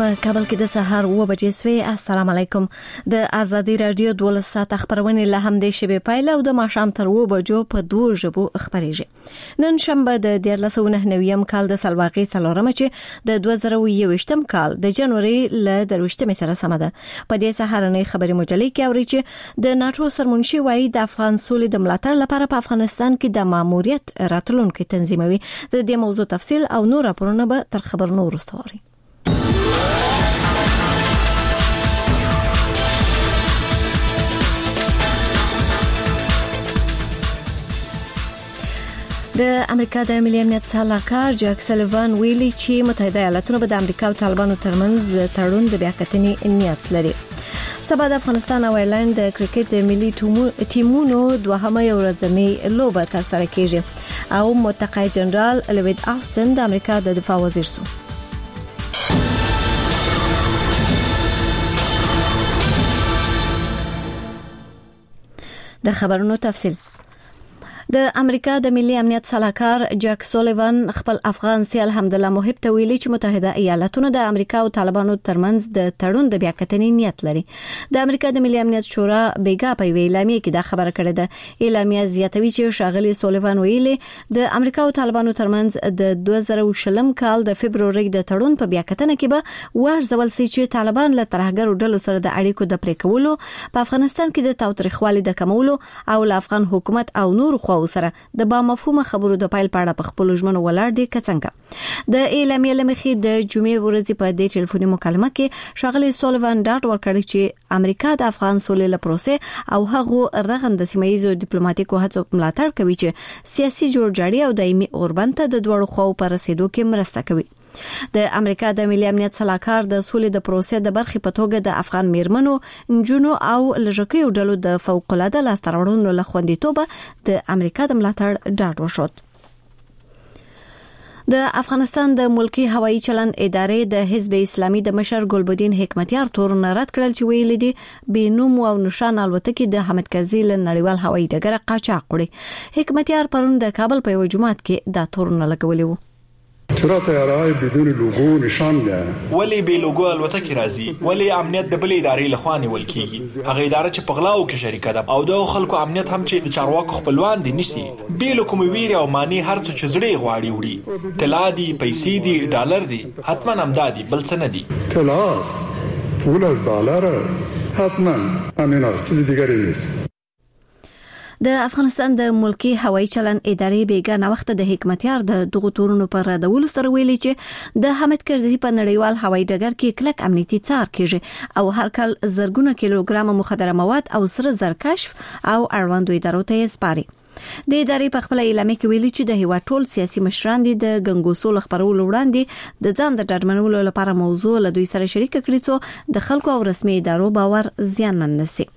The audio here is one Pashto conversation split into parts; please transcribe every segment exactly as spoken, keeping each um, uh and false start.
په کابل کې د سهار اوه بجې سوي. السلام علیکم. د ازادي رادیو دولس ساعت خبرونه له هم د شبي پایله او د ماښام تر اوه بجو په دوه ژبو خبريږي. نن شنبه د دیار لس او نه نویم کال د سلواغي څلورم چې د دوه زره یوویشتم کال د جنوري ل درويشتمې سره سم ده. په دې سهارنۍ خبري مجلې کې اوري چې د ناتو سرمنشي وایي د افغان سولې د ملاتړ لپاره په افغانستان کې د ماموریت راتلونکو تنظیموي. د دې موضوع تفصیل او نور راپورونه به تر خبر نور وروسته. د امریکا د ملي امنیت سلاکار جاک سلیوان ویلي چې متحده ایالاتونه به د امریکا او طالبانو ترمنځ تړون د بیاکتنې نیت لري. سبا د افغانستان او ایرلند د کرکټ د ملي ټیمونو دوهمه ورځنۍ لوبه ترسره کیږي او متقاعد جنرال لوید آستن د امریکا د دفاع وزیر شو. د خبرونو تفصیل. د امریکا د ملي امنیت سلاکار جاک سلیوان خپل افغان سیال حمدالله محب ته ویلي چې متحده ایالاتونه د امریکا او طالبانو ترمنځ د تړون د بیاکتنې نیت لري. د امریکا د ملي امنیت شورا بیګا په اعلامیه کې دا خبره کړې ده. اعلامیه زیاتوي چې شاغلي سلیوان ویلي د امریکا او طالبانو ترمنځ د دوه زره شلم کال د فبرवरी د تړون په بیاکتنه کې به ورزول سي چې طالبان له ترهګرو ډلو سره د اړیکو د پرې کولو په افغانستان کې د تاوتریخوالي د کمولو او له افغان حکومت او نور خو سره د با مفهومه خبرو د پایل پاړه په خپل ژمنو ولاړ دي کڅنګ. د اعلامیه لمخې د جمعې ورځې په دې ټلیفوني مکالمه کې شاغلي سلیوان ډاټ ورکړی چې امریکا د افغان سولې لپاره او هغه رغند سیمایي ډیپلوماټیکو هڅو ملاتړ کوي چې سیاسي جوړجاړي او دایمي اوربند ته د دوړو خو پر رسیدو کې مرسته کوي. د امریکا د ملي امنیت سلاکار د سولې د پروسې د برخې په توګه د افغان میرمنو، نجونو او لږکیو ډلو د فوق العاده لاستراوړونو له خوندیتوبه د امریکا د ملاتړ ډاډ وشود. د افغانستان د ملکی هوایی چلند ادارې د حزب اسلامي د مشر ګلبدین حکمتیار تورونه رد کړل چې ویل دي بینوم او نشان الوتکې د حمید کرزي له نړیوال هوایی ډګر قاچاق کړي. حکمتیار پرون د کابل په یو جمعات کې دا تورونه لګولي وو. چرا طیاره‌های بدون لوگو نشان ده ولی به لوگو الوتکې راځي ولی امنیت د بل ادارې لخوا نیول کیږي. هغه اداره چې په غلاو کې شریکه ده او د خلکو امنیت هم چې د چارواکو خپلوان دي نشي به کوم ویری او معنی هر څه چې زړه غواړي وړي طلا دي پیسې دي ډالر دي حتما امدادي بل څه نه دي. طلاس پول از دلار است حتما همین است چیز دیگری نیست. د افغانستان د ملکی هوایی چلند ادارې بیګا نه وخت د حکمتیار د دغه تورونو پر ردول سره ویلي چې د حمید کرزي په نړیوال هوایی ډګر کې کلک امنیتي څار کیږي او هر کال زرګونه کیلوګرام مخدره مواد او سره زر کشف او اړوندو ادارو ته سپاري. د ادارې په خپل اعلامیه کې ویلي چې د هیواد ټول سیاسي مشران دي د ګنګوسول خبرولو وړاندې د ځان د ډاډمنولو لپاره موضوع له دوی سره شریک کړي چې د خلکو او رسمي ادارو باور زیانمن نشي.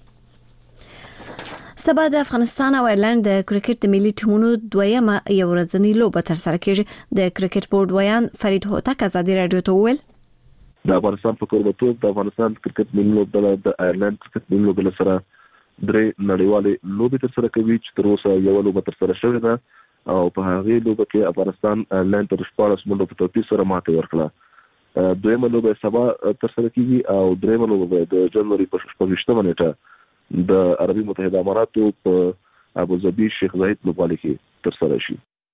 سبا د افغانستان او ایرلند د کرکټ د ملي ټیمونو دویمه یو ورځنۍ لوبه ترسره کیږي. د کرکټ بورډ ویان فرید هوتک ازادي رادیو ته وویل د افغانستان په کوربتوب د افغانستان کرکټ ملي لوبډله د ایرلند کرکټ ملي لوبډله سره درې نړیوالې لوبې ترسره کوي چې تر اوسه یو لوبه ترسره شوې ده او په هغه لوبه کې افغانستان ایرلند تر شپاړس منډو په توپیر سره ماته ورکړه. دویمه لوبه سبا ترسره کیږي او دریمه لوبه د جنوري په شپږمه نیټه د عربي متحده اماراتو په ابوظبي شیخ زاید لوبغالي کې ترسره شي.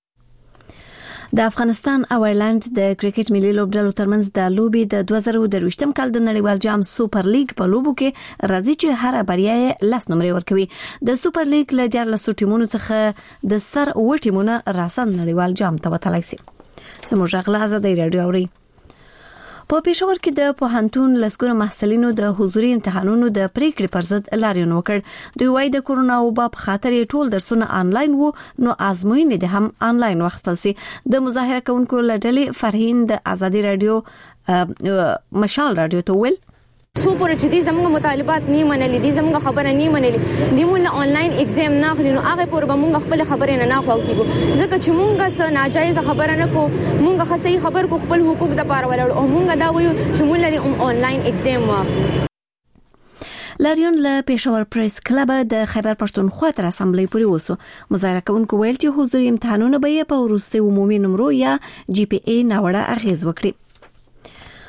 د افغانستان او ایرلند د کرکټ ملي لوبډلو ترمنځ د لوبې د دوه زره درويشتم کال د نړیوال جام سوپر لیګ په لوبو کې راځي چې هر بریا یې لاس نمرې ورکوي. د سوپر لیګ له دیار لسو ټیمونو څخه د سر اوه ټیمونه راسن نړیوال جام ته وتلای شي. زموږ غلا ازادي رادیو اوري. په پېښور کې د پوهنتون لسګونه محصلینو د حضوري امتحانونو د پریکړې پر ضد لاریون وکړ. دوی وايي د کورونا وبا په خاطر ټول درسونه آنلاین وو نو ازموینې د هم آنلاین واخیستل سي. د مظاهره کوونکو لړلې فرهین د ازادي رادیو مشال رادیو ته ویل سو پورې چې دې زموږ مطالبات نه منلې دي زموږ خبره نه منلې دي مونږ آنلاین اگزام نه اخلي نو هغه پورې به مونږ خپل خبره نه ناخو کیږو ځکه چې مونږه څه ناجایز خبره نه کو مونږه خصي خبر کو خپل حقوق د پاره ولر او مونږه دا وایو چې مونږ لدی آنلاین اگزام واخلو. لاریون له پېښور پریس کلب د خیبر پښتونخوا تر اسمبلی پورې وسو. مظاهره کوونکو ویل چې حضوري امتحانونه به په وروستي عمومي نمرو یا جی پی ای ناوړه اغیز وکړي.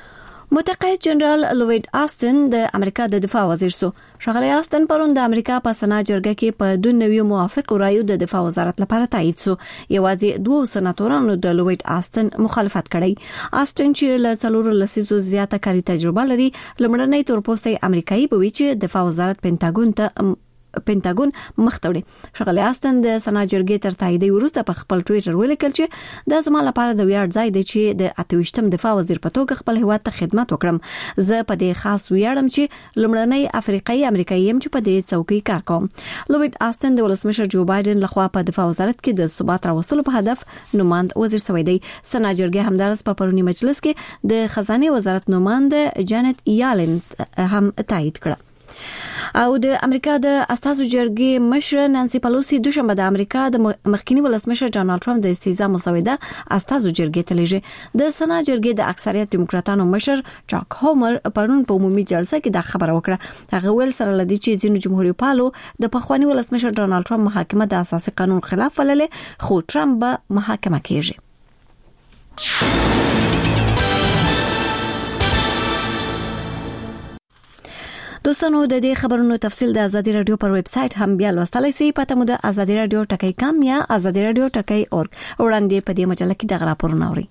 متقاعد جنرال لوید آستن د امریکا د دفاع وزیر سو. ښاغلی آستن پرون د امریکا په سنا جرګه کې په دوه نوي موافق رایو د دفاع وزارت لپاره تایید سو. یوازې دوه سناتورانو د لوید آستن مخالفت کړی. آستن چې له څلورو لسیزو زیاته کاري تجربه لري، لمړنۍ تورپوستي امریکایي بوي چې دفاع وزارت پینټاګون ته پینټاګون مختوړي. ښاغلی آستن د سنا جرګې تر تایید وروسته په خپل ټوئیټر ولیکل چې د زما لپاره د ویاړ ځای دی چې د اتويشتم دفاع وزیر په توګه خپل هیواد ته خدمت وکړم. زه په دې خاص ویاړم چې لومړنی افریقایي امریکایي يم چې په دې څوکۍ کار کوم. لوید آستن د ولسمشر جو بایدن لخوا په دفاع وزارت کې د ثبات راوستلو په هدف نوماند وزیر شوی دی. سنا جرګې همدارس په پرونی مجلس کې د خزانه وزارت نوماند جانت یالن هم تایید کړ. او د امریکا د اساسو جرګې مشر نانسي پالوسی دوشنبه د امریکا د مخکینی ولسمشر ډانلډ ټرمپ د استیزا مسوده اساسو جرګې ته لیږي. د سنا جرګې د اکثریت دیموکراتانو مشر چاک هومر پرون په عمومي جلسه کې دا خبره وکړه. هغه ویل سره لدی چې ځینو جمهوریت پالو د پخوانی ولسمشر ډانلډ ټرمپ محاکمه د اساسي قانون خلاف ولله، خو ټرمپ به محاکمه کیږي. دوستانو د دې خبرونو تفصیل د ازادي رادیو پر ویب سټ هم بیا لوستلای شئ. پته مو د ازادي رادیو ټکی کام یا ازادي رادیو ټکی اورګ. وړاندې په دې مجله کې د راپورونه اوري.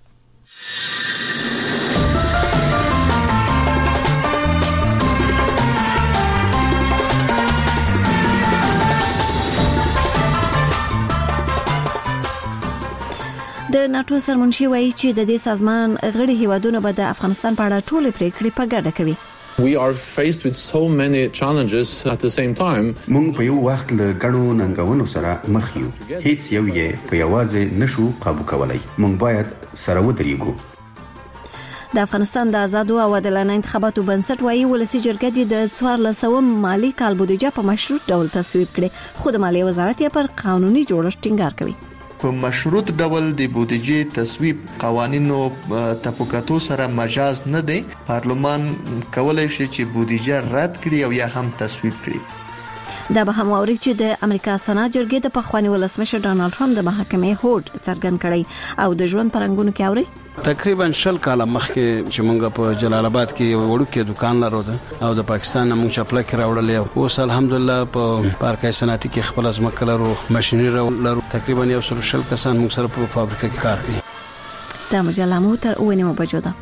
د ناتو سرمنشي وایي چې د دې سازمان غړي هیوادونه به د افغانستان په اړه ټول پریکړې په ګډه کوي. We are faced with so many challenges at the same time. مونږ په یو وخت له ګڼو ننګونو سره مخ یو. هیڅ یو یې په یوازې نشو قابو کولای. مونږ باید سره ودرېږو. د افغانستان د آزادو او عادلانه انتخاباتو بنسټ وایي ولسی جرګې د څوارلس سوه مالی کال بودیجه په مشروط ډول تصویب کړي، خو د مالیې وزارت یې پر قانوني جوړښت ټینګار کوي. په مشروط ډول د بودیجې تصویب قوانینو تفکاتو سره مجاز نه دی. پارلمان کولای شي چې بودیجه رد کړي او یا هم تصویب کړي. دا به هم اوري چې د امریکا سنا جرګې د پخوانی ولسمشر ډانلډ ټرمپ د محاکمې هوډ څرګند کړي. او د ژوند پرنګونو کې اوري تقریبا شل کاله مخکې چې مونږ په جلال آباد کې یو وړوکی دکان لرو او د پاکستان نه مونږ چپلک راوړل. اوس الحمدلله په پارکای صنعتي کې خپل ځمکه لرو، ماشينري لرو. تقریبا یو سل شل کسان مونږ سره په فابریکه کې کار کوي. دا مجله مو تر اوه نیمو بجو ده.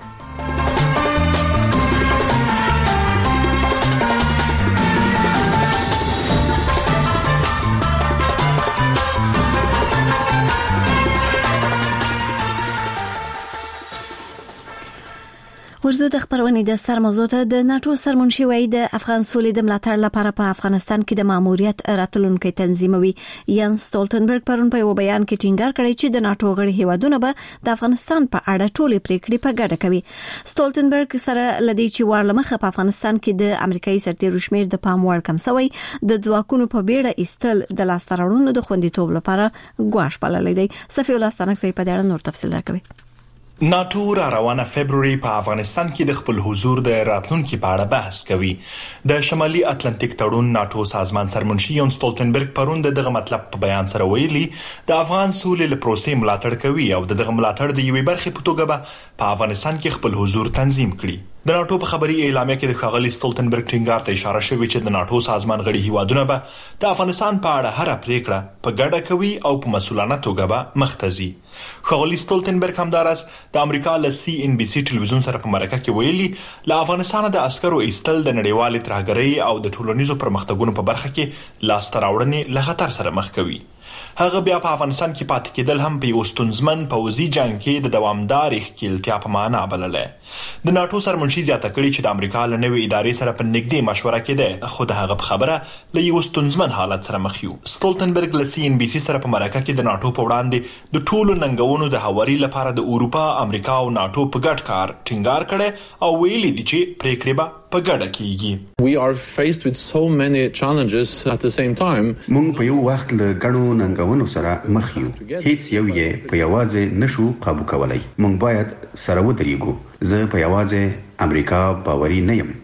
ورزو د خبرونې د سر موضوع ته د ناتو سرمنشي وایي د افغان سولې د ملاتړ لپاره په افغانستان کې د ماموریت راتلونکي تنظیموي. یان سټولټنبرګ پرون په یو بیان کې ټینګار کړی چې د ناتو غړي هیوادونه به د افغانستان په اړه ټولې پریکړې په ګډه کوي. سټولټنبرګ سره لدی چې وارلمخه په افغانستان کې د امریکایي سرتیرو شمیر د پام وړ کم شوی، د ځواکونو په بیړه ایستل د لاستراړونو د خوندیتوب لپاره ګواښ بللی دی. صفی الله ستانک په دې اړه نور تفصیل راکوي. ناتو را روانه فبروري په افغانستان کې د خپل حضور د راتلونکي په اړه بحث کوي. د شمالي اتلانتیک تړون ناتو سازمان سرمنشي یان سټولټنبرګ پرون دغه مطلب په بیان سره ویلي د افغان سولې له پروسې ملاتړ کوي او دغه ملاتړ د یوې برخې په توګه به په افغانستان کې خپل حضور تنظیم کړي. د ناتو په خبري اعلامیه کې د ښاغلي سټولټنبرګ ټینګار ته اشاره شوې چې د ناتو سازمان غړي هیوادونه به د افغانستان په اړه هر پریکړه په ګډه کوي او په مسؤلانه توګه به مختزي. ښاغلي سټولټنبرګ همدارس د امریکا له سی ان بي سي ټلویزیون سره په مرکه کې ویلي له افغانستان د عسکرو ایستل د نړیوال ترهګرۍ او د ټولنیزو پرمختګونو په برخه کې لاسته راوړنې له خطر سره مخ کوي. هغه بیا په افغانستان کې پاتې کېدل هم په یو ستونزمن پوځي جنگ کې د دوامدار ښکیلتیا په معنا بلله. د ناتو سرمنشي زیاته کړي چې د امریکا له نوې ادارې سره په نږدې مشوره کېده، خو د هغه په خبره له یو ستونزمن حالت سره مخ یو. سټولټنبرګ له سی ان بي سي سره په مرکه کې د ناتو په وړاندې د ټولو ننګونو د هواري لپاره د اروپا، امریکا او ناتو په ګډ کار ټینګار کړي او ویلي دي چې پریکړې به په ګډه کیږي. We are faced with so many challenges at the same time. مونږ په یو وخت له ګڼو ننګونو سره مخ یو. هیڅ یو یې په یوازې نشو قابو کولای. مونږ باید سره ودرېږو. زه په یوازې امریکا باوري نه یم.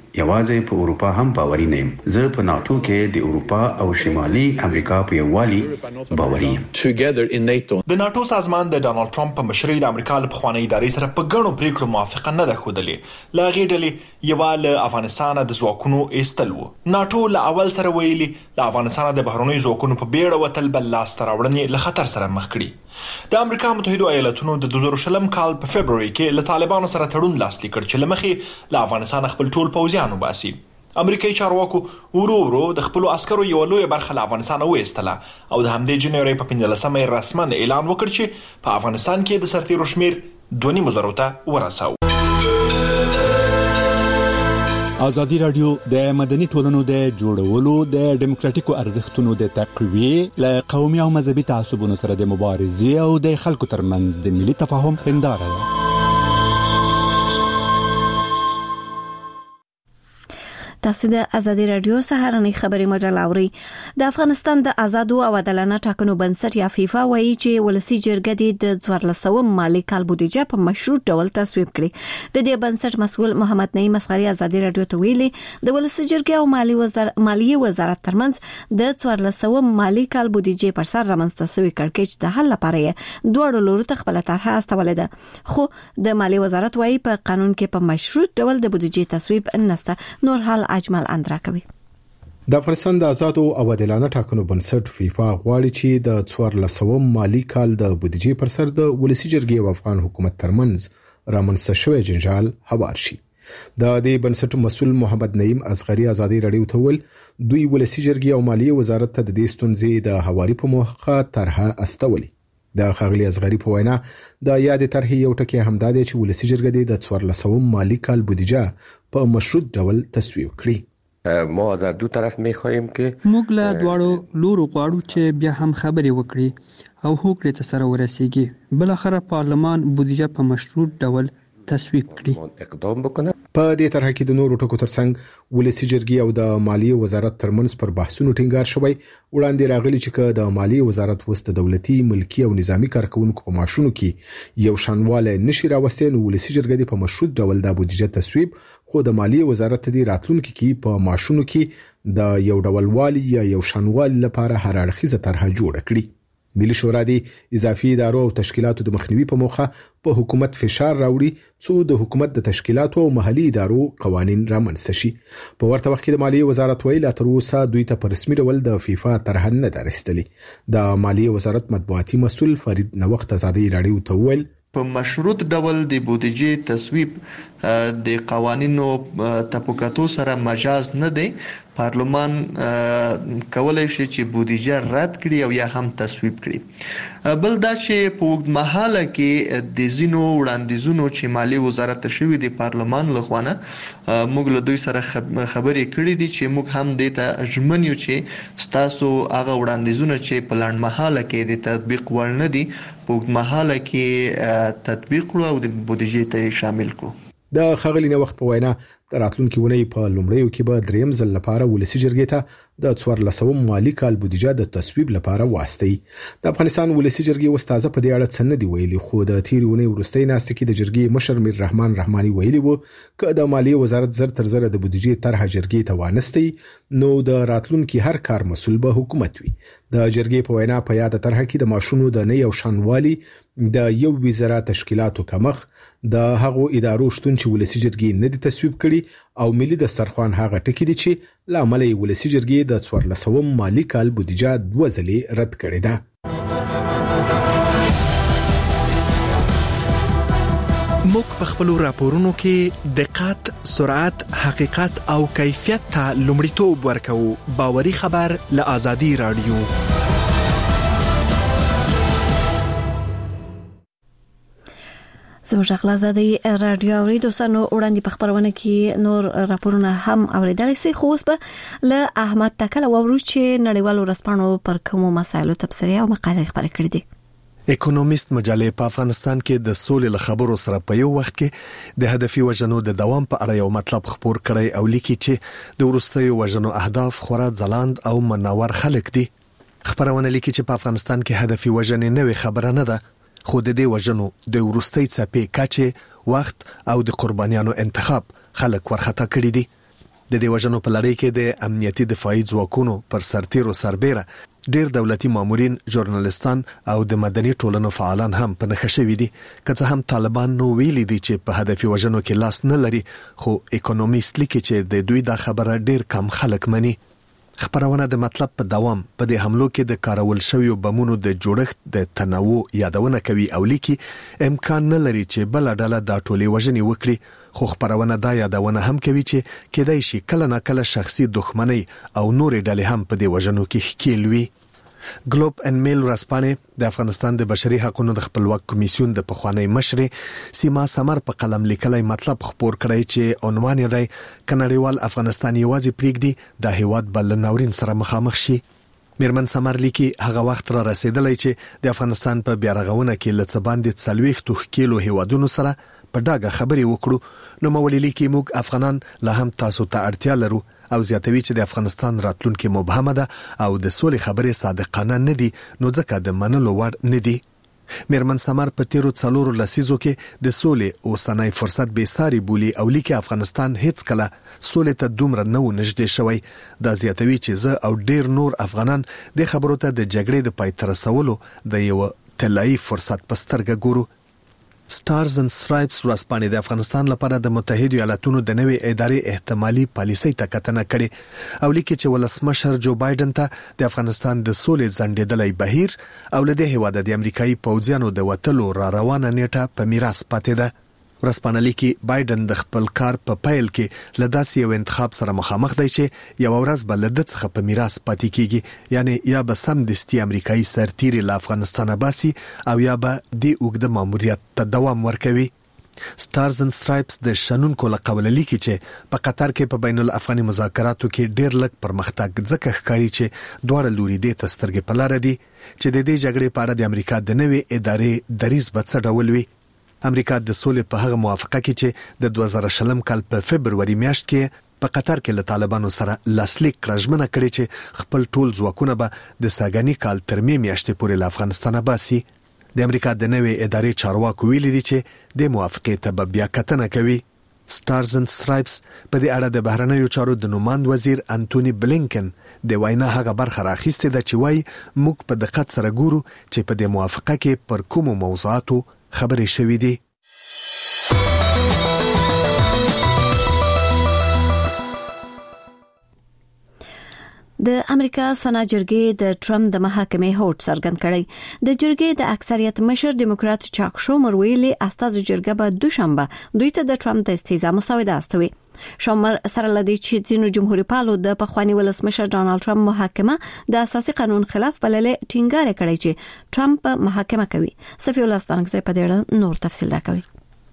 یوازې په اروپا هم باوري نه یم. زه په ناتو کې د اروپا او شمالي امریکا په یووالي باوري یم. د ناتو سازمان د ډانلډ ټرمپ په مشرۍ د امریکا له پخوانۍ ادارې سره په ګڼو پریکړو موافقه نه ده ښودلې. له هغې ډلې یوه له افغانستان د ځواکونو ایستل و. ناتو له اول سره ویلي له افغانستان د بهرنیو ځواکونو په بیړه وتل بل لاسته راوړنې له خطر سره مخ کړي. د امریکا متحده ایالاتونو د دوه زره شلم کال په فبروري کې له طالبانو سره تړون لاسلیک کړ چې له مخې له افغانستان خپل ټول پوځیان وباسي. امریکایي چارواکو ورو ورو د خپل عسکرو یو لوی برخه له افغانستان وایستله او د همدې جنوري په پنځلسمه رسماً اعلان وکړ چې په افغانستان کې د سرتیرو شمیر دوه نیم زره ته ورساو. ازادي رادیو د مدني ټولنو د جوړولو د ډیموکراتیکو ارزښتونو د تقویه ل قومي او مذهبي تعصبونو سره د مبارزې او د خلکو ترمنځ د ملي تفاهم هنداره ده. تاسو د ازادي رادیو سهارنۍ خبري مجله اوري. د افغانستان د آزادو او عادلانه ټاکنو بنسټ یا فیفا وایي چې ولسی جرګه د څوارلسم مالی کال بودیجه په مشروط ډول تصویب کړي. د دې بنسټ مسؤل محمد نعیم اصغری ازادي رادیو ته ویلي د ولسی جرګه او مالی وزارت مالیه وزارت ترمنځ د څوارلسم مالی کال بودیجه پر سر رامنځته شوی کړکېچ د حل لپاره دوه لورو ته خپل طرحه استولې ده. خو د مالی وزارت وایي په قانون کې په مشروط ډول د بودیجه تصویب نشته. نور حال اجمل اندرا کوي. د افغانستان د آزادو او عادلانه ټاکنو بنسټ فیفا غواړي چې د څوارلسم مالی کال د بودیجې پر سر د ولسی جرګې او افغان حکومت ترمنځ رامنځته شوی جنجال هوار شي. د دې بنسټ مسؤل محمد نعیم اصغری ازادي رادیو ته ویل دوی ولسی جرګې او مالیه وزارت ته د دې ستونزې د هواري په موخه طرحه استولې. د خاغلی اصغری په وینا د یاد طرحې یو ټکی همدا دی چې ولسی جرګې د څوارلسم مالی کال بودیجه په مشروط ډول تصویب کړي. ما از دو طرف می‌خوایم که موږ له دواړو لورو غواړو چې بیا هم خبرې وکړي او هوکړې ته سره ورسیږي. بل اخر پارلمان بودیجه په مشروط ډول تصویب کړي. اقدام بکنه. په دې طرح کې د نورو ټکو ترڅنګ ولسی جرګې او د مالیه وزارت ترمنځ پر بحثونو ټینګار شوی. وړاندې راغلی چې د مالیه وزارت وسته دولتي ملکی او نظامی کارکونکو په ماشونو کې یو شانواله نشي راوستي نو ولسی جرګې په مشروط ډول د بودیجه تصویب خو د مالیه وزارت د راتلونکو کې په ماشونو کې د یو ډول والی یا یو شانوال لپاره هر اړخیزه طرحه جوړ کړي. ملي شورا د اضافي ادارو او تشکیلاتو د مخنیوي په موخه په حکومت فشار راوړي څو د حکومت د تشکیلاتو او محلي ادارو قوانين رامنځته شي. په ورته وخت کې د مالیه وزارت ویل تر اوسه دوی ته په رسمي ډول د فیفا طرحه نه درستلې. د مالیه وزارت مطبوعاتي مسؤل فرید نوښت ازادي رادیو ته ویل په مشروط ډول د بودیجې تصویب د قوانینو تطبیقاتو سره مجاز نه دی. پارلمان کولای شي چې بودیجه رد کړي او یا هم تصویب کړي. بل دا چې په وګړمحاله کې د زینو وړاندیزونو چې مالی وزارت شوی د پارلمان لخوانه موږ له دوی سره خبرې کړې دي چې موږ هم د ته ژمن یو چې ستاسو هغه وړاندیزونه چې په لنډمحاله کې د تطبیق وړ نه دي په وګړمحاله کې تطبیق کړو او د بودیجې ته شامل کړو. د خغلی نوښت په وینا د راتلونکي ونې په لومړیو کې به دریم ځل لپاره ولسی جرګې ته د څوارلسم مالی کال بودیجه د تصویب لپاره واسطي. د افغانستان ولسی جرګې استاد په دې اړه څه نه دی ویلي خو د تیر ونې ورستۍ ناست کې د جرګې مشر میر رحمان رحماني ویلي وو ک د مالیه وزارت زر تر زر د بودیجې طرحه جرګې ته وانستي نو د راتلونکي هر کار مسؤل به حکومت وي. د جرګې په وینا په یاد طرحه کې د ماشونو د نه یو شانوالي د یو وزارت تشکیلاتو کمخ د هغو ادارو شتون چې ولسی جرګې نه دي تصویب کړي او ملي دسترخوان هغه ټکی دي چې لامل یې ولسی جرګې د څوارلسم مالی کال بودیجه دوه ځلې رد کړې ده. موږ په خپل راپورونو کې دقت، سرعت، حقیقت او کیفیت ته لومړیتوب ورکوو. باوري خبر له آزادي رادیو. زموږ خلاصادي رادیو اوري دوستانو وړاندې په خبرونه کې نور راپورونه هم اوریدل سي خو اوس به له احمد تکل وورو چې نړیوالو رسپانو پر کومو مسایلو تبصره او مقاله خبرې کړې دي. اکونومیست مجلې په افغانستان کې د سولې له خبرو سره په یو وخت کې د هدفي وژنو د دوام په اړه یو مطلب خبر کړی او لیکي چې د ورستیو وژنو اهداف خورا ځلاند او منور خلک دي. خبرونه لیکي چې په افغانستان کې هدفي وژنې نوې خبره نه ده خو د دې وژنو د ورستۍ څپې کچه وخت او د قربانیانو انتخاب خلک ورخطا کړی دي. د دې وژنو په لړۍ کې د امنیتي دفاعي ځواکونو پر سرتیرو سربېره ډېر دولتي مامورین، ژورنالستان او د مدني ټولنو فعالان هم په نښه شوي دي. که څه هم طالبان نو ویلي دي چې په هدفي وژنو کې لاس نه لري، خو اکونومیست لیکي چې د دوی دا خبره ډېر کم خلک مني. خبرونه د مطلب په دوام په دې حملو کې د کارول شویو بمونو د جوړښت د تنوع یادونه کوي او لیکي امکان نه لري چې بل ډله دا ټولې وژنې وکړي، خو خبرونه دا یادونه هم کوي چې کېدای شي کله نه کله شخصي دښمنۍ او نورې ډلې هم په دې وژنو کې ښکیل وي. ګلوب ان میل ورځپاڼې د افغانستان د بشري حقوقو د خپلواک کمیسیون د پخوانی مشرې سیما سمر په قلم لیکلای مطلب خبر کړی چې عنوان یې دی کنړیوال افغانستان یوازې پریږدي د هیواد بل ناورین سره مخامخ شي. میرمن سمر لیکي هغه وخت را رسیدلی چې د افغانستان په بیارغونه کې لڅ باندې څلويخ کیلو هیوادونو سره په ډاګه خبرې وکړو. نو مولي لیکي موږ افغانان له هم تاسو ته اړتیا لرو او زیاتوي چې د افغانستان راتلونکي مبهمه ده او د سولې خبرې صادقانه نه دي، نو ځکه د منلو وړ نه دي. میرمن سمر په تیرو څلورو لسیزو کې د سولې اوسنۍ فرصت به ساري بولی او لیکي افغانستان هیڅ کله سولې ته دومره نه و نږدې شوی. دا زیاتوي چې زه او ډیر نور افغانان د خبرو ته د جګړې د پای ته رسولو د یو طلایي فرصت په سترګه ګورو. سټارز اند سټرایپس ورځپاڼې د افغانستان لپاره د متحده ایالاتونو د نوې ادارې احتمالي پالیسۍ ته کتنه کړې او لیکي چې ولسمشر جو بایدن ته د افغانستان د سولې ځنډېدلای بهیر او له دې هیواده د امریکایي پوځیانو د وټلو را روانه نیټه په میراث پاتې ده. ورځپاڼه لیکي بایدن د خپل کار په پیل کې له داسې یو انتخاب سره مخامخ دی چې یو ورځ به له ده څخه په میراث پاتې کیږي، یعنی یا به سمدستي امریکایي سرتیري له افغانستانه باسي او یا به د اوږده ماموریت ته دوام ورکوي. سټارز اند سټرایپس د شنونکو له قوله لیکي چې په قطر کې په بین الافغاني مذاکراتو کې ډېر لږ پرمختګ ځکه ښکاري چې دواړه لوري دې ته سترګې په لاره دي چې د دې جګړې په اړه د امریکا د نوې ادارې دریځ به څه ډول وي. امریکا د سولې په هغه موافقه کې چې د دوه زره شلم کال په فبروري میاشت کې په قطر کې له طالبانو سره لاسلیک کړه ژمنه کړې چې خپل ټول ځواکونه به د ساګانی کال تر می میاشتې پورې له افغانستانه باسي. د امریکا د نوې ادارې چارواکو ویلي دي چې د موافقې ته به بیا کتنه کوي. سټارز اند سټرایپس په دې اړه د بهرنیو چارو د نوماند وزیر انټونی بلینکن د وینا هغه برخه راخیسته ده چې وایي موږ په دقت سره ګورو چې په دې موافقه کې پر کومو موضوعاتو خبرې شوې دي. د امریکا سنا جرګې د ټرمپ د محاکمې هوډ څرګند کړی. د جرګې د اکثریت مشر دیموکرات چاک شومر ویلي استازو جرګه به دوشنبه دوی ته د ټرمپ د استیزا مسوده استوي. شومر سره لدی چې ځینو جمهوریت پالو د پخوانی ولسمشر ډانلډ ټرمپ محاکمه د اساسي قانون خلاف بللې ټینګار کړی چې ټرمپ محاکمه کوي. صفی الله ستانکزی په دې اړه نور تفصیل راکوي.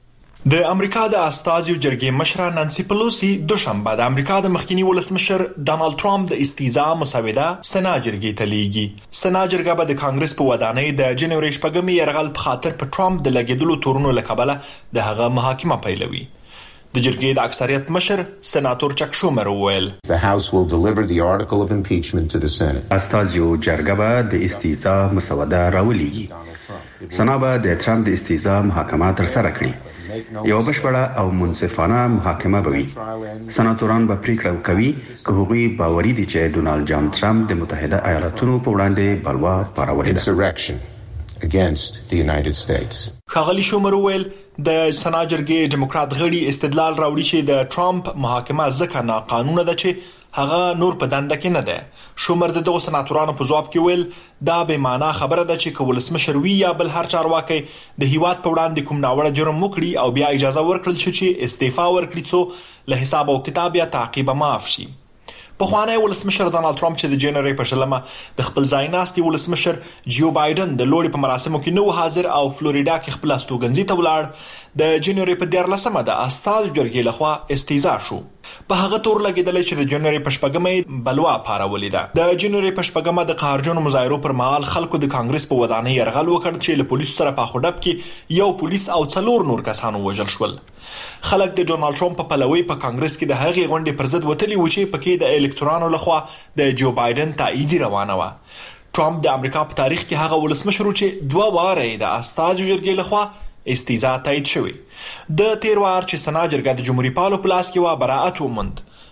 د امریکا د استازو جرګې مشره نانسي پلوسی دوشنبه د امریکا د مخکنی ولسمشر ډانلډ ټرمپ د استیزا مسوده سنا جرګې ته لیږي. سنا جرګه به د کانګرس په ودانۍ د جنوري شپږمې یرغل په خاطر په ټرمپ د لګیدلو تورونو لکبله د هغه محاکمه پیلوي. د جرګې د اکثریت مشر سناتور چک شومر وویل The House will deliver the article of impeachment to the Senate. استازو جرګه به د استیزا مسوده راولېږي. سنا به د ټرمپ د استیزا محاکمه تر سره کړي. یو بشپړه او منصفانه محاکمه به وي. سناتوران به پریکړه کوي که هغوی باوري دي چې ډونالډ جان ټرمپ د متحده ایالاتونو په وړاندې بلوا پارولې ده. Insurrection against the United States. خاغلی شومر ویل د سنا جرګې ډیموکرات غړي استدلال راوړي چې د ټرمپ محاکمه ځکه ناقانونه ده چې هغه نور په دنده کې نه ده. شومر د دغه سناتورانو په ځواب کې ویل دا به معنا خبره ده چې که ولسمشر وي یا بل هر چارواکي د هیواد په وړاندې کوم ناوړه جرم وکړي او بیا اجازه ورکړل شي چې استعفا ورکړي څو له حساب او کتاب یا تعقیب معاف شي. په خوانه ولسمشر ډانلډ ټرمپ چې د جنوري په شلمه د خپل ځای ناستي ولسمشر جیو بایدن د لوړي په مراسمو کې نو حاضر او فلوریدا کې خپل استوګنځي ته ولاړ. د جنوري په دیارلسمه د استاذ جرګې لخوا استیزا شو. په هغه تور لګیدل چې د جنوري په شپږمې بلوا پارولې ده. د جنوري په شپږمه د قهرجنو مظاهرو پر مهال خلکو د کانګرس په ودانۍ يرغل وکړ چې له پولیسو سره په خوډب کې یو پولیس او څلور نور کسانو وژل شول. خلک د ډونالډ ټرمپ په پلوي په کانګرس کې د هغې غونډې پر ضد وتلي و چې پکې د الکترونو لخوا د جو بایدن تایید روانه و. ټرمپ د امریکا په تاریخ کې هغه ولسمشر چې دوه واره د استازو جرګې لخوا استیزا تایید شوی. د تیر وار چې سنا جرګه د جمهوریت پالو پلاس کې و براءت وموند.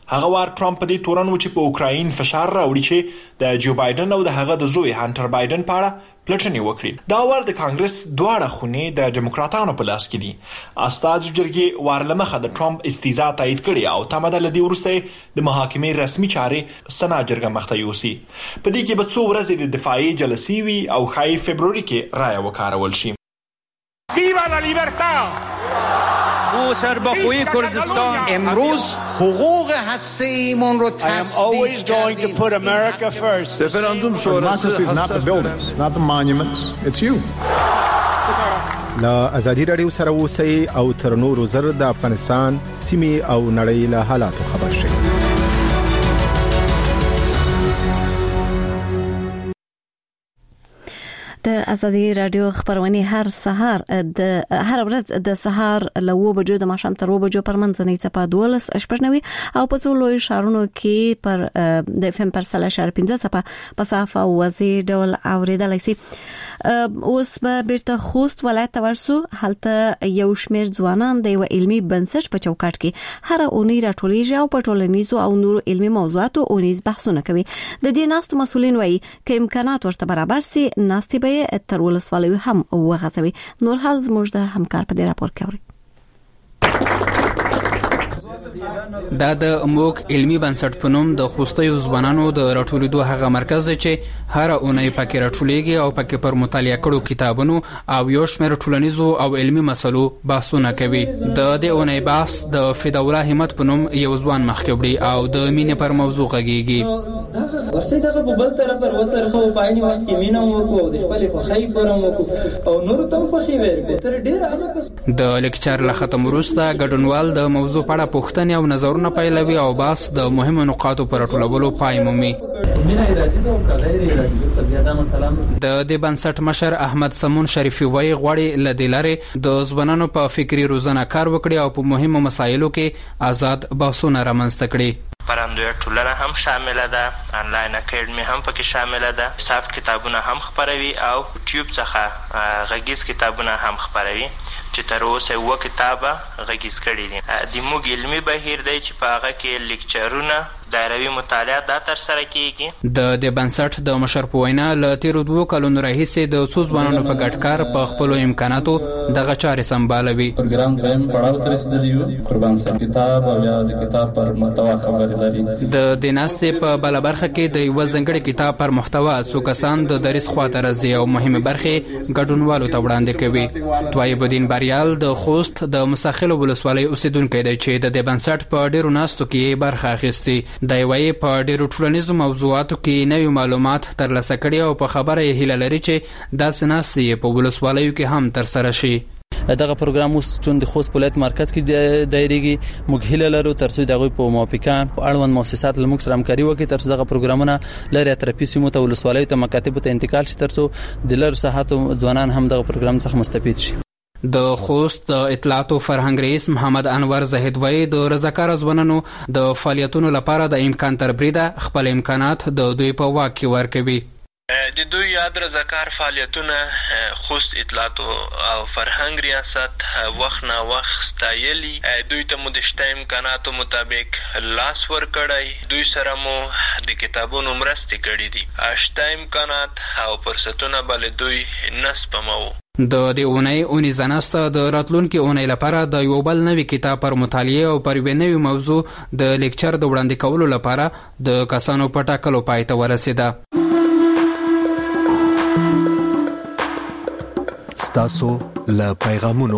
هغه وار ټرمپ په دې تورن و چې په اوکراین فشار راوړي چې د جو بایدن او د هغه د زوی هانټر بایدن په اړه پلټنې وکړي. دا وار د کانګرس دواړه خونې د ډیموکراتانو په لاس کې دي. استازو جرګې وار لمخه د ټرمپ استیزا تایید کړي او تمه ده لدی ورسته د محاکمې رسمي چارې سنا جرګه مخته یوسي. په دې کې به څو ورځې د دفاعي جلسې وي او خای فبروري کې رایه وکارول شي. ویوا لا لیبرتا! او سربخوی کردستان امروز حقوق هسته‌ایمون رو تثبیت کردیم. رفراندوم شورای is not the buildings, it's not the monuments, it's you. لا ازادي رادیو سره اوسئ او تر نورو زر د افغانستان سیمې او نړۍ له حالاتو خبر شئ. د ازادي رادیو خبرونه هر سهار د هر ورځ د سهار له و بجو د ماښام تر و بجو پر منځنۍ څپه دولس شپږنوي او په څو لوی ښارونو کې پر د اف ام پر سل اشاره پنځه څپه په صافه وزي ډول اوریدلای شي. اوس به بیرته خوست ولایت ته ورسو. هلته یو شمېر ځوانان د یو علمي بنسټ په چوکاټ کې هر اونۍ راټولیږي او په ټولنیزو او نورو علمي موضوعاتو اونیز بحثونه کوي. د دې ناستو مسؤلین وایي چې امکانات ورته برابر سي ناستي به تر ولسوالۍ هم وغځوي. نور حال زموږ د همکار په دې راپور کې اوري. دا د موک علمي بنسټ په نوم د خوستیو ځوانانو د راټولیدو هغه مرکز چې هر اونۍ پکې راټولیږي او پکې پر مطالعه کړو کتابونو او یو شمېر ټولنیزو او علمي مسلو بحثونه کوي. د دې اونۍ بحث د فداوله همت په نوم یو ځوان مخکې وړي او د مینې پر موضوع غږیږي. ورسې دغه په بل طرف ورڅرخه او په عین وخت کې مینه وکړو او د خپل خوښۍ پرم وکړو او نور ته خوښي ورکړو. تر ډیر هغه د لیکچر له ختم وروسته ګډونوال د موضوع په اړه پوښتنې او نظرونه پیلوي او باس د مهمو نقاطو پر ټولولو پای مومي. د دې بنسټ مشر احمد سمون شریفي وایي غواړي له دې لارې د ځوانانو په فکری روزنه کار وکړي او په مهمو مسایلو کې آزاد بحثونه رامنځته کړي. پرندوی ټولنه هم شامله ده، انلاین اکیډمي هم پکې شامله ده، سافت کتابونه هم خپروي او یوټیوب څخه غږیز کتابونه هم خپروي چې تر اوسه یو کتابه غږیز کړي دي. د موږ علمي بهیر دی چې په هغه کې لیکچرونه دایروي مطالعات دا تر سره کیږي. د دې بنسټ د مشر په وینا له تیرو دوه کلونو راهیسې د څو ځوانانو په ګډ کار په خپلو امکاناتو دغه چارې سمبالوي. پروګرام دریم پړاو ته رسیدلی یو قربان صاحب کتاب او یا د کتاب پر محتوا خبرې لري. د دې ناستې په بل برخه کې د یو ځنګړي کتاب پر محتوا څو کسان د دریس خواته راځي او مهمه برخه ګډونوالو ته وړاندې کوي. طیب الدین بریال د خوست د مساخلو ولسوالۍ اوسیدونکی دی چې د دې بنسټ په ډیرو ناستو کې برخه اخیستي. د یوې په ډیرو ټولنیزو موضوعاتو کې نوي معلومات ترلاسه کړي او په خبره یې هیله لري چې داسې ناستې په ولسوالیو کې هم ترسره شي. دغه پروګرام اوس چون د خوست ولایت مرکز کې دایریږي. موږ هیله لرو ترڅو دغه په موافقه اړوند مؤسسات له موږ سره همکاري وکړي ترڅو دغه پروګرامونه لري ترپی سیمو ته ولسوالیو ته مکاتب ته انتقال شي ترڅو د لر ساحاتو ځوانان هم دغه پروګرام څخه مستفید شي. د خوست د اطلاعاتو فرهنګ رئیس محمد انور زاهد وایي د رضاکار ځوانانو د فعالیتونو لپاره د امکان تر بریده خپل امکانات د دوی په واک کې ورکوي. د دوی یاد رضاکار فعالیتونه خوست اطلاعاتو او فرهنګ ریاست وخت نه وخت ستایلی. دوی ته مو د شته امکاناتو مطابق لاس ورکړی. دوی سره مو د کتابونو مرستې کړي دي. شته امکانات او فرصتونه بل دوی نسپمو. د دې اونۍ اونیزه ناسته د راتلونکي اونۍ لپاره د یو بل نوي کتاب پر مطالعه او پر یوې نوې موضوع د لیکچر د وړاندې کولو لپاره د کسانو په ټاکلو پای ته ورسېده. ستاسو له پیغامونو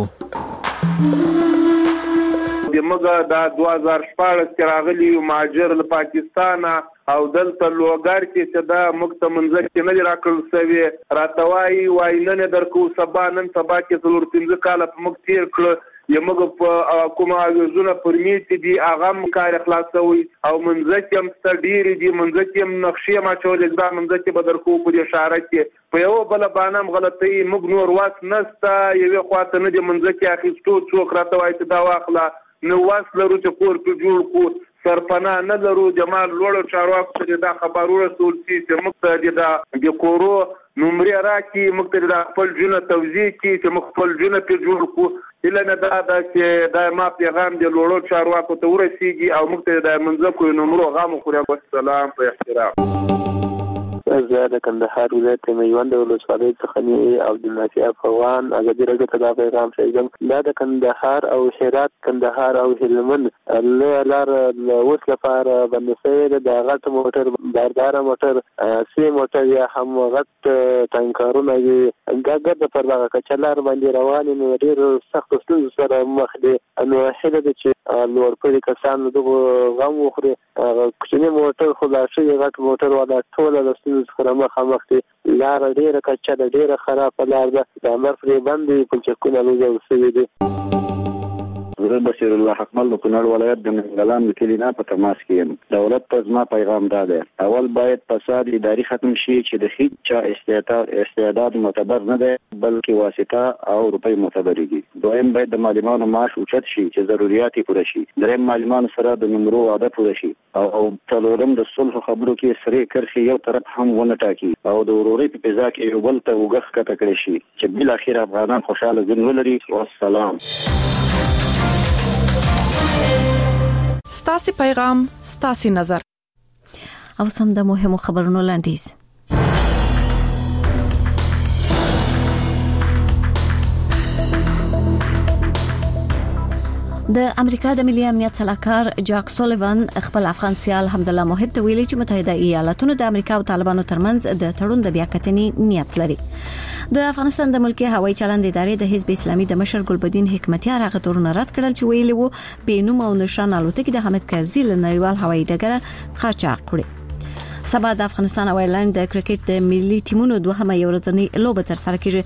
دمغه د دوه هزار شپږ کې راغلی مهاجر له پاکستان او دلته لوګر کې چې دا مکته منځ کې نه راکړل سوي راتوای وای نن درکو سبا نن سبا کې څلور پنځه کال په مک تیر کړ یمغه په کومه غوښنه پرمیت دي هغه کار خلاصوي او منځ کې هم ستډيري دي منځ کې هم نقشې ما چولې دا منځ کې بدرکو په اشاره کې په یو بل باندې غلطي مګ نور واس نستا یو خواته نه دي منځ کې اخیستو څوک راتوای ته دا واخله نو واس لرو چې کور په جوړ کو سرپنا نه لرو جمال لوړ چارواکو ته دا خبرونه رسول چې موږ ته دا د کورو نمرې راکړي موږ ته د خپل ژوند توضیح کړي چې موږ خپل ژوند په جوړ کو اله نه دا چې دا ما پیغام دی لوړو چارواکو ته ورسیږي او موږ ته د منځکو نمبر غو خو السلام په احترام. زه د کندهار ولایت میوند ولسوالۍ څخه عبدالنافع افغان ازادي راډیو ته دا پیغام شریکم. دا د کندهار او هرات کندهار او هلمند له لار اوس لپاره باندې سیر د غټ موټر باردار موټر سی موټر یا هم غټ ټانکرونه دي ګاګر د پرواغه کچلار باندې روان نو ډیر سخت ستونزې سره مخ دي. نو هله د چې لوړ پړي کسان دغه غم وخوري کوچنی موټر خو لا شي غټ موټر ولا ټول د سره مخامخ دي. لار ډیره کچه ده ډیره خرابه لار ده د امر پرې باندې پلچکونه لوځل شوي دي. زه بشیر الله حکمل د کونړ ولایت د منګلان د کلینا په تماس کې یم. دولت ته زما پیغام دا دی، اول باید فساد اداري ختم شي چې د هیڅ چا استعداد استعداد معتبر نه دی بلکې واسطه او روپۍ معتبر دي. دویم باید د معلمانو معاش اوچت شي چې ضرورت یې پوره شي. دریم معلمانو سره د نمرو وعده پوره شي او څلورم د صلح خبرو کې سره کرخي یو طرف هم ونه ټاکي او د وروري په فضا کې یو بل ته وګخ کته کړی شي چې بل اخر افغانان خوشاله ژوند ولري. والسلام. ستاسي پیغام ستاسي نظر. او سم د مهمو خبرونو لاندیز. د امریکا د ملي امنیت سلاکار جاک سولیوان خپل افغان سیال حمدالله محب ته ویلي چې متحده ایالاتونو د امریکا او طالبانو ترمنځ د تړون د بیاکتنې نیت لري. د افغانستان د ملکی هوایي چلند ادارې د حزب اسلامي د مشر ګلبدین حکمتیار هغه تورونه رد کړل چې ویلي وو بینوم او نشان الوتکې د حامد کرزي له نړیوال هوایي ډګر قاچاق کړي. سبا د افغانستان او ایرلند د کرکټ د ملي ټیمونو دوهمه یو ورځنی لوبه تر سره کیږي.